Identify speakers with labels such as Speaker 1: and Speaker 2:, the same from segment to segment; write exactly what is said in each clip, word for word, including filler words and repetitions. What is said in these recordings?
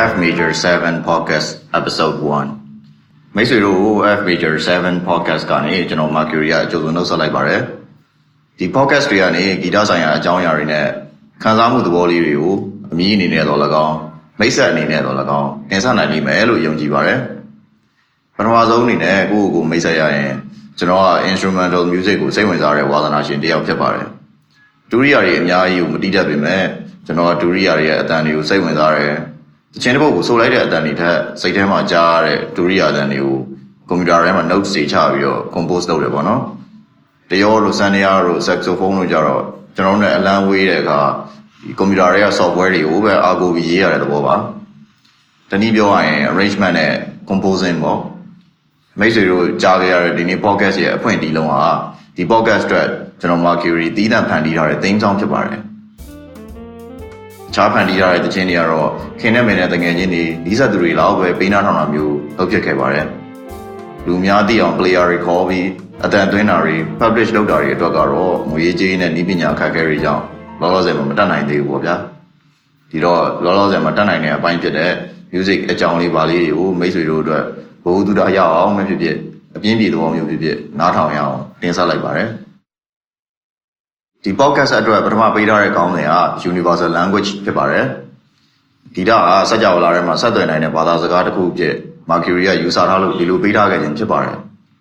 Speaker 1: F Major seven Podcast Episode one မိတ်ဆွေတို့ F Major seven Podcast ကနေကျွန်တော် Mercury ကကြိုဆိုနှုတ်ဆက်လိုက်ပါတယ်ဒီ Podcast တွေကနေဂီတဆိုင်ရာအကြောင်းအရာတွေနဲ့ခန်းစားမှုသဘောလေးတွေကိုအမြင်အနေနဲ့တော့၎င်းမိတ်ဆက်အနေနဲ့တော့၎င်းတင်ဆက်နိုင်လိမ့်မယ်လို့ယုံကြည်ပါတယ်ပထမဆုံးအနေနဲ့ကိုယ့်ကိုယ်မိတ်ဆက်ရရင်ကျွန်တော်က instrumental music ကိုစိတ်ဝင်စားတဲ့ဝါသနာရှင်တစ်ယောက်ဖြစ်ပါတယ်ဒုရိယာတွေအများကြီးကိုမတိတတ်ပေမဲ့ကျွန်တော်ကဒုရိယာတွေရဲ့အတန်တွေကိုစိတ်ဝင်စားတယ်တခြင်းတစ်ပုတ်ကိုဆိုလိုက်တဲ့အတန်တွေထက်စိတ်ထဲမှာကြားရတဲ့ဒုရိယာအတန်တွေကိုကွန်ပျူတာထဲမှာ notes တွေချပြီးတော့ compose လုပ်တယ်ပေါ့နော်တရောတို့စန်နီယာတို့ saxophone တို့ကြတော့ကျွန်တော်တို့နဲ့အလံဝေးတဲ့အခါဒီကွန်ပျူတာတွေက software တွေကိုပဲအားကိုးပြီးရေးရတဲ့သဘောပါတနည်းပြောရရင် arrangement နဲ့ composing ပေါ့မိတ်ဆွေတို့ကြားကြရတဲ့ဒီနေ့ podcast ရဲ့အဖွင့်ဒီလုံးဟာဒီ podcast အတွက်ကျွန်တော် Mercury သီးသန့်ဖန်တီးထားတဲ့ theme song ဖြစ်ပါတယ်ချားဖန်တီးထားတဲ့သချင်းတွေကတော့ခင်နဲ့မင်းနဲ့တငယ်ချင်းတွေနီးစပ်သူတွေလောက်ပဲပေးနာထောင်တာမျိုးလုပ်ဖြစ်ခဲ့ပါတယ်လူများသိအောင် player တွေခေါ်ပြီးအတန်သွင်းတာတွေ publish လုပ်တာတွေအတွက်ကတော့ငွေကြေးနဲ့ဤပညာအခက်အခဲတွေကြောင့်လောလောဆယ်မှာမတတ်နိုင်သေးဘူးပေါ့ဗျာဒီတော့လောလောဆယ်မှာတတ်နိုင်တဲ့အပိုင်းဖြစ်တဲ့ music အကြောင်းလေးပါလေးတွေကိုမိတ်ဆွေတို့အတွက်ဘိုးသူတော်ရအောင်မဖြစ်ဖြစ်အပြင်းပြေသဘောမျိုးဖြစ်ဖြစ်နားထောင်ရအောင်တင်ဆက်လိုက်ပါတယ်ဒီ podcast အတွက်ပထမပေးထားတဲ့ခေါင်းစဉ်က universal language ဖြစ်ပါတယ်ဂီတကစကြဝဠာထဲမှာဆက်သွယ်နိုင်တဲ့ဘာသာစကားတစ်ခုဖြစ် Mercury ကယူဆထားလို့ဒီလိုပေးထားခဲ့ခြင်းဖြစ်ပါတယ်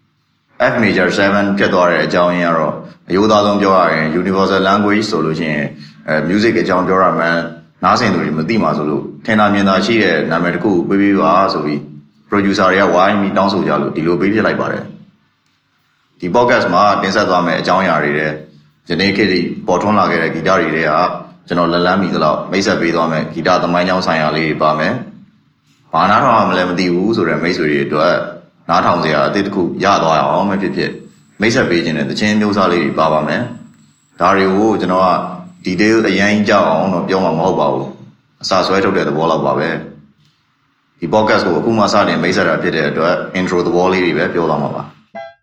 Speaker 1: F Major seven ဖြစ်သွားတဲ့အကြောင်းရင်းကတော့အရိုးသားဆုံးပြောရရင် universal language ဆိုလို့ရှိရင်အဲ music အကြောင်းပြောရမှန်းနားဆင်သူတွေမသိမှာဆိုလို့ထင်သာမြင်သာရှိတဲ့နာမည်တစ်ခုပေးပေးပါဆိုပြီး producer တွေကဝိုင်းပြီးတောင်းဆိုကြလို့ဒီလိုပေးပြလိုက်ပါတယ်ဒီ podcast မှာတင်ဆက်သွားမယ့်အကြောင်းအရာတွေတဲ့ဒီနေ့ခေတ်ကြီးပေါ်ထွန်းလာခဲ့တဲ့ဂီတတွေတွေကကျွန်တော်လက်လန်းမိသလောက်မိတ်ဆက်ပေးသွားမယ်ဂီတသမိုင်းကြောင်းဆိုင်ရာလေးတွေပါမယ်။ဘာနားထောင်မှလည်းမသိဘူးဆိုတဲ့မိတ်ဆွေတွေအတွက်နားထောင်စရာအသစ်တစ်ခုရသွားအောင်မဖြစ်ဖြစ်မိတ်ဆက်ပေးခြင်းနဲ့တခြင်းမျိုးစားလေးတွေပါပါမယ်။ဒါတွေကိုကျွန်တော်က detail အရင်ကြောက်အောင်တော့ပြောမှာမဟုတ်ပါဘူး။အစာဆွဲထုတ်တဲ့သဘောလောက်ပါပဲ။ဒီ podcast ကိုအခုမှစတင်မိတ်ဆက်တာဖြစ်တဲ့အတွက် intro သဘောလေးတွေပဲပြောသွားမှာပါ။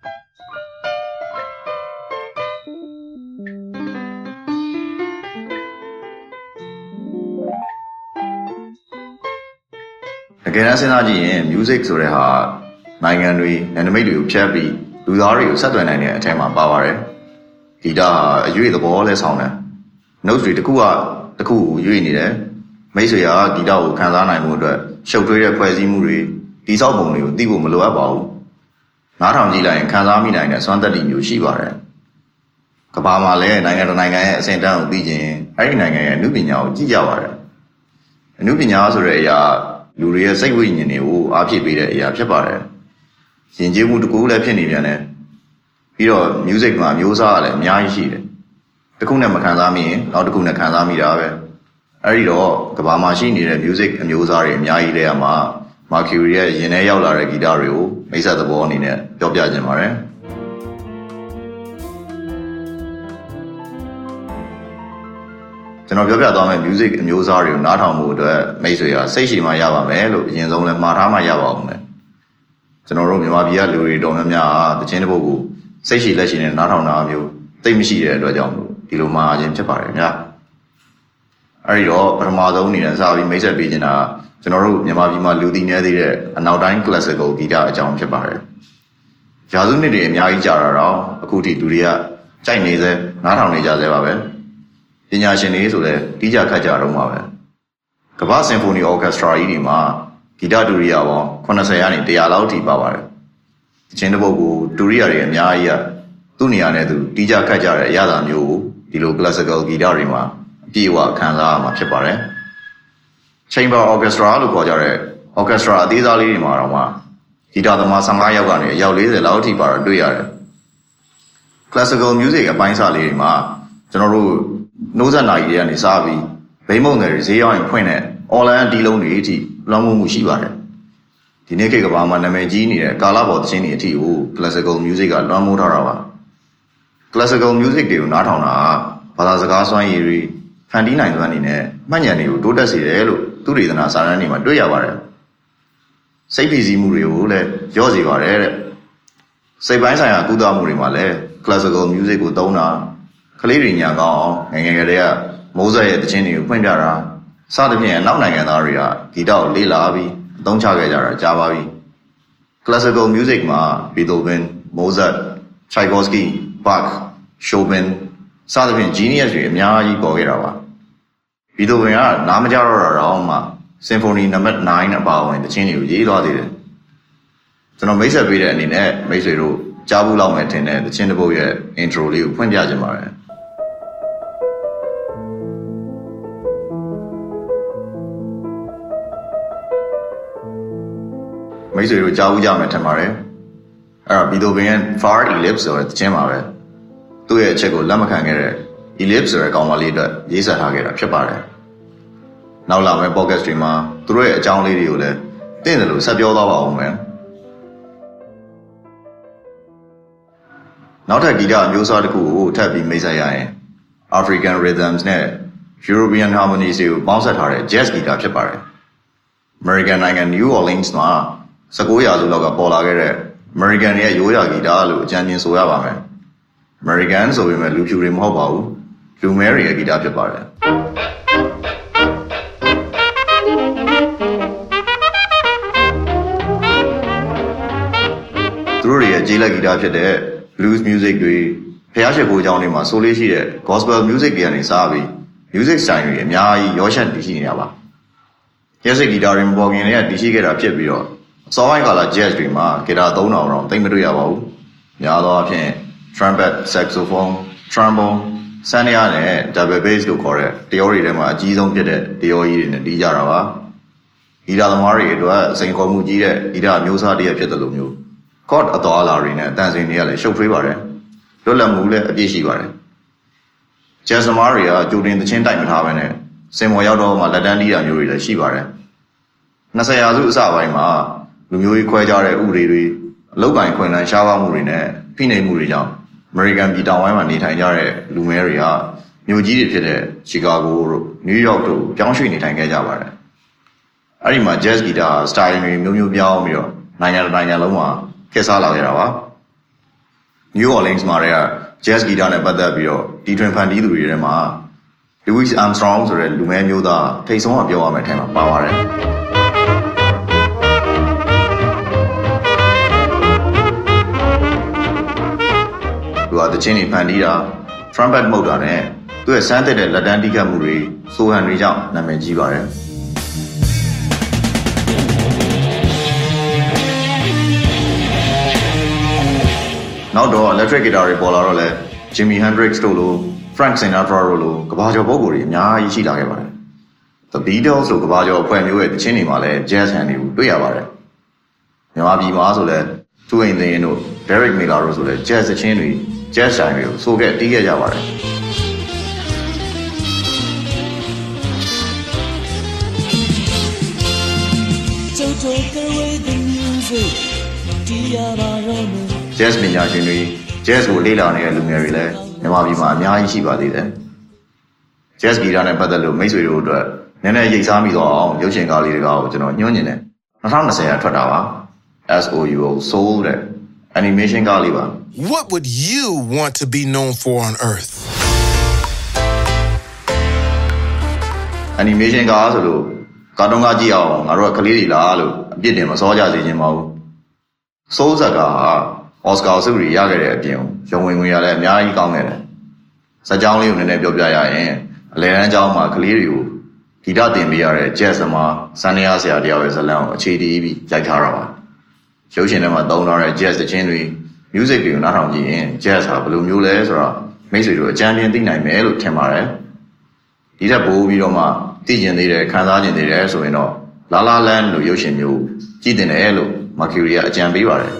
Speaker 1: တကယ်တမ်းစဉ်းစားကြည့်ရင် music ဆိုတဲ့ဟာနိုင်ငံတွေနယ်နိမိတ်တွေကိုဖြတ်ပြီးလူသားတွေကိုဆက်သွယ်နိုင်တဲ့အထက်မှာပါပါတယ်ဂီတဟာအရွေ့သဘောလဲဆောင်တယ် notes တွေတစ်ခုကတစ်ခုကိုရွေ့နေတယ်မိတ်ဆွေကဂီတကိုခံစားနိုင်မှုအတွက်ရှုပ်ထွေးတဲ့ဖွဲ့စည်းမှုတွေတိစောက်ပုံတွေကိုသိဖို့မလိုအပ်ပါဘူးနားထောင်ကြည့်လိုက်ရင်ခံစားမိနိုင်တဲ့စွမ်းသတ္တိမျိုးရှိပါတယ်ကမ္ဘာမှာလည်းနိုင်ငံတစ်နိုင်ငံရဲ့အဆင့်တန်းကိုသိချင်အဲ့ဒီနိုင်ငံရဲ့အမှုပညာကိုကြည့်ကြပါတယ်အမှုပညာဆိုတဲ့အရာလူတွေရဲ့စိတ်ဝိညာဉ်တွေကိုအားဖြည့်ပေးတဲ့အရာဖြစ်ပါတယ်။ယဉ်ကျေးမှုတစ်ခုလည်းဖြစ်နေပြန်တယ်။ပြီးတော့ music မှာမျိုးစားကလည်းအများကြီးရှိတယ်။တစ်ခုနဲ့မခံစားမိရင်နောက်တစ်ခုနဲ့ခံစားမိတာပဲ။အဲဒီတော့ကမ္ဘာမှာရှိနေတဲ့ music အမျိုးအစားတွေအများကြီးတည်းအမှာ Mercury ရဲ့ရင်ထဲရောက်လာတဲ့ဂီတတွေကိုမိတ်ဆက်သဘောအနေနဲ့ပြောပြခြင်းပါတယ်။ကျွန်တော်ပြောပြသွားမယ့် music အမျိုးအစားတွေကိုနားထောင်မှုအတွက်မိတ်ဆွေကစိတ်ရှိမှရပါမယ်လို့အရင်ဆုံးလဲမှားထားမှရပါအောင်မယ်ကျွန်တော်တို့မြန်မာပြည်ကလူတွေတော်များများတခြင်းတစ်ပုဒ်ကိုစိတ်ရှိလက်ရှိနဲ့နားထောင်တာမျိုးသိမရှိတဲ့အတွက်ကြောင့်မို့ဒီလိုမှားခြင်းဖြစ်ပါတယ်ဗျာအဲဒီတော့ပထမဆုံးအနေနဲ့စပြီးမိတ်ဆက်ပေးခြင်းတာကျွန်တော်တို့မြန်မာပြည်မှာလူသိနေသေးတဲ့အနောက်တိုင်း classical ဂီတအကြောင်းဖြစ်ပါတယ်ရာစုနှစ်တွေအများကြီးကြာတာတော့အခုထိလူတွေကကြိုက်နေစေနားထောင်နေကြသေးပါပဲပညာရှင်တွေဆိုလည်းတီးကြခတ်ကြတော့မှာပဲကမ္ဘာစင်ဖိုနီအော်ကက်စထရာကြီးတွေမှာဂီတဒုရိယာပေါင်းeightyကနေone hundredလောက်ထိပါပါတယ်တခြင်းတစ်ပုဒ်ကိုဒုရိယာတွေအများကြီးကသူ့နေရာနဲ့သူတီးကြခတ်ကြတဲ့အရာသာမျိုးကိုဒီလို classical ဂီတတွေမှာအပြည့်အဝခံစားရမှာဖြစ်ပါတယ် Chamber Orchestra လို့ခေါ်ကြတဲ့ orchestra အသေးစားလေးတွေမှာတော့မှဂီတသမားfifteenယောက်ကနေအယောက်fortyလောက်ထိပါတော့တွေ့ရတယ် classical music အပိုင်းစားလေးတွေမှာကျွန်တော်တို့နှိုးဆက်နာရီတွေကနေစားပြီးဘိမုံတွေဈေးရောက်ရင်ဖွင့်တဲ့ online ဒီလုံးတွေအထိလွှမ်းမိုးမှုရှိပါတယ်ဒီနေ့ခေတ်ကဘာမှာနာမည်ကြီးနေတဲ့ကာလပေါ်သချင်းတွေအထိကို classical music ကလွှမ်းမိုးထားတာပါ classical music တွေကိုနားထောင်တာဘာသာစကားစွမ်းရည်တွေဖန်တီးနိုင်စွမ်းနေနဲ့မှတ်ဉာဏ်တွေကိုတိုးတက်စေတယ်လို့သူတေသနာစာတမ်းတွေမှာတွေ့ရပါတယ်စိတ်ဖိစီးမှုတွေကိုလည်းရော့စေပါတယ်တဲ့စိတ်ပိုင်းဆိုင်ရာကုသမှုတွေမှာလည်း classical music ကိုသုံးတာကလေးတွေညာကောင်းအောင်ငယ်ငယ်ကလေးကမိုးဆက်ရဲ့တခြင်းတွေကိုဖွင့်ပြတာစသဖြင့်နောက်နိုင်ငံသားတွေကဂီတကိုလေ့လာပြီးအသုံးချခဲ့ကြတာကြားပါပြီ classical music မှာ Beethoven, Mozart, Tchaikovsky, Bach, Chopin စသဖြင့် genius တွေအများကြီးပေါ်ခဲ့တာပါ Beethoven ကနားမကြတော့တာတော့မှ Symphony number nine အပါအဝင်တခြင်းတွေကိုရေးသွားသေးတယ်ကျွန်တော်မိတ်ဆက်ပေးတဲ့အနေနဲ့မိတ်ဆွေတို့ကြားဘူးလောက်မယ်ထင်တဲ့တခြင်းတစ်ပုဒ်ရဲ့ intro လေးကိုဖွင့်ပြချင်ပါတယ်မိတ်ဆွေတို့ကြားဘူးကြမယ်ထင်ပါတယ်အဲ့တော့ Beethoven ရဲ့ Far Ellipse ဆိုတဲ့တခြင်းပါပဲသူ့ရဲ့အချက်ကိုလက်မခံခဲ့တဲ့ Ellipse ဆိုတဲ့ကောင်မလေးအတွက်ရေးဆက်ထားခဲ့တာဖြစ်ပါတယ်နောက်လာမယ့် podcast တွေမှာသူတို့ရဲ့အကြောင်းလေးတွေကိုလည်းသိတယ်လို့ဆက်ပြောသွားပါအောင်မယ်နောက်ထပ်ဂီတအမျိုးအစားတစ်ခုကိုထပ်ပြီးမိတ်ဆက်ရရင် African rhythms နဲ့ European harmonies တွေကိုပေါင်းစပ်ထားတဲ့ jazz ဂီတဖြစ်ပါတယ် American နိုင်ငံ New Orleans မှာnineteenရာစုလောက်ကပေါ်လာခဲ့တဲ့ American ရဲ့ရိုးရာဂီတလို့အကြမ်းမြင်ဆိုရပါမယ် American ဆိုပေမဲ့လူဖြူတွေမဟုတ်ပါဘူးလူမဲတွေရဲ့ဂီတဖြစ်ပါတယ်သူတို့ရဲ့ကြေးလက်ဂီတဖြစ်တဲ့ blues music တွေဖျားရှိခိုးကြောင်းတွေမှာဆိုလေးရှိတဲ့ gospel music တွေကနေစပြီး music style တွေအများကြီးရောရှက်တည်ရှိနေတာပါ jazz ဂီတတွေမပေါ်ခင်တည်းကတည်ရှိခဲ့တာဖြစ်ပြီးတော့အစောပိုင်းကာလ jazz တွေမှာဂီတာသုံးထောင်တော့သိမတွေ့ရပါဘူးများသောအားဖြင့် trumpet, saxophone, trombone, snare နဲ့ double bass လို့ခေါ်တဲ့တယောတွေထဲမှာအကြီးဆုံးဖြစ်တဲ့တယောကြီးတွေနဲ့တီးကြတာပါဂီတသမားတွေအတွက်စိန်ခေါ်မှုကြီးတဲ့ဂီတမျိုးစားတစ်ရပ်ဖြစ်တယ်လို့မျိုး chord အတော်အလာတွေနဲ့အတန်စင်တွေကလည်းရှုပ်ထွေးပါတယ်လွတ်လပ်မှုလည်းအပြည့်ရှိပါတယ် jazz သမားတွေကကြိုတင်သချင်းတိုက်မထားဘဲနဲ့စင်မော်ရောက်တော့မှလက်တန်းတီးတာမျိုးတွေလည်းရှိပါတယ်twentyရာစုအစပိုင်းမှာလူမျိုးရေးခွဲခြားတဲ့ဥပဒေတွေအလောက်ကိုင်ခွင့်လန်းရှားပါမှုတွေနဲ့ဖိနှိပ်မှုတွေကြောင့် American ပြည်တောင်ပိုင်းမှာနေထိုင်ကြတဲ့လူမဲတွေကမြို့ကြီးတွေဖြစ်တဲ့ Chicago တို့ New York တို့ပြောင်းရွှေ့နေထိုင်ခဲ့ကြပါတယ်အဲ့ဒီမှာ jazz ဂီတ style တွေမျိုးမျိုးပြောင်းပြီးတော့နိုင်ငံတစ်နိုင်ငံလုံးမှာခေတ်စားလာခဲ့တာပါ New Orleans မှာတွေက jazz ဂီတနဲ့ပတ်သက်ပြီးတော့တီထွင်ဖန်တီးသူတွေထဲမှာ Louis Armstrong ဆိုတဲ့လူမဲမျိုးသားထိတ်ဆုံးကပြောရမယ့်အထက်မှာပါပါတယ်သူကတခြင်းတွေဖန်တီးတာ trumpet မှုတ်တာနဲ့သူ့ရဲ့စမ်းသစ်တဲ့လက်တန်းတီးခတ်မှုတွေဆိုဟန်တွေကြောင့်နာမည်ကြီးပါတယ်နောက်တော့ electric guitar တွေပေါ်လာတော့လဲ Jimi Hendrix တို့လို Frank Sinatra တို့လိုကမ္ဘာကျော်ပုဂ္ဂိုလ်တွေအများကြီးရှိလာခဲ့ပါတယ် The Beatles လို့ကမ္ဘာကျော်အဖွဲ့မျိုးရဲ့တခြင်းတွေမှာလည်း jazz hand တွေကိုတွေ့ရပါတယ်မြန်မာပြည်မှာဆိုလဲသူ့အိမ်သိန်းတို့ Derek Miller တို့ဆိုလဲ jazz တခြင်းတွေ jazz style တွေကိုဆိုခဲ့တီးခဲ့ကြပါတယ်jazz ပညာရှင်တွေ jazz ကိုလေ့လာနေတဲ့လူငယ်တွေလည်းမြန်မာပြည်မှာအများကြီးရှိပါသေးတယ် jazz ဂီတနဲ့ပတ်သက်လို့မိတ်ဆွေတို့အတွက်နည်းနည်းရိပ်စားမိသွားအောင်ရုပ်ရှင်ကားလေးတွေကိုကျွန်တော်ညွှန်းနေတယ်twenty twentyကထွက်တာပါ S O U O Soul တဲ့ animation ကားလေးပါ
Speaker 2: What would you want to be known for on earth
Speaker 1: animation ကားဆိုလို့ကာတွန်းကားကြည့်အောင်ငါတို့ကကလေးတွေလားလို့အပြစ်တင်မစောကြစေချင်ပါဘူး Soul ဇာတ်ကားဟာ Oscar ဆုတွေရခဲ့တဲ့အပြင်ရုံဝင်ငွေရလည်းအများကြီးကောင်းခဲ့တယ်ဇာတ်ကြောင်းလေးကိုနည်းနည်းပြောပြရရင်အလယ်တန်းကျောင်းမှာကလေးတွေကိုဂီတသင်ပေးရတဲ့ jazz သမားစန္ဒယာဆရာတယောက်ရဲ့ဇာတ်လမ်းကိုအခြေတည်ပြီးရိုက်ထားတာပါရုပ်ရှင်ထဲမှာသုံးထားတဲ့ jazz သချင်းတွေ music တွေကိုနားထောင်ကြည့်ရင် jazz ဟာဘယ်လိုမျိုးလဲဆိုတော့မိတ်ဆွေတို့အကြမ်းပြင်းသိနိုင်မယ်လို့ထင်ပါတယ်ဒီထက်ပိုပြီးတော့မှသိကျင်သေးတယ်ခံစားကျင်သေးတယ်ဆိုရင်တော့ La La Land လို့ရုပ်ရှင်မျိုးကြည့်တင်တယ်လို့ Mercury ကအကြံပေးပါတယ်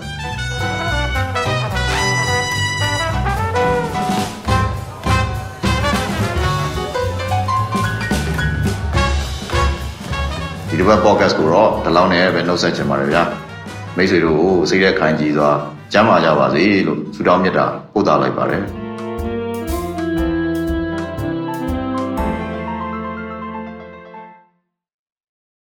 Speaker 1: ဒီတစ်ပတ် podcast ကိုတော့ဒီလောက်နဲ့ပဲနှုတ်ဆက်ချင်ပါတယ်ဗျာမိတ်ဆွေတို့စိတ်ရက်ခိုင်ကြည်စွာကျမ်းမာကြပါစေလို့ဆုတောင်းမြတ်တာပို့သလိုက်ပါတယ်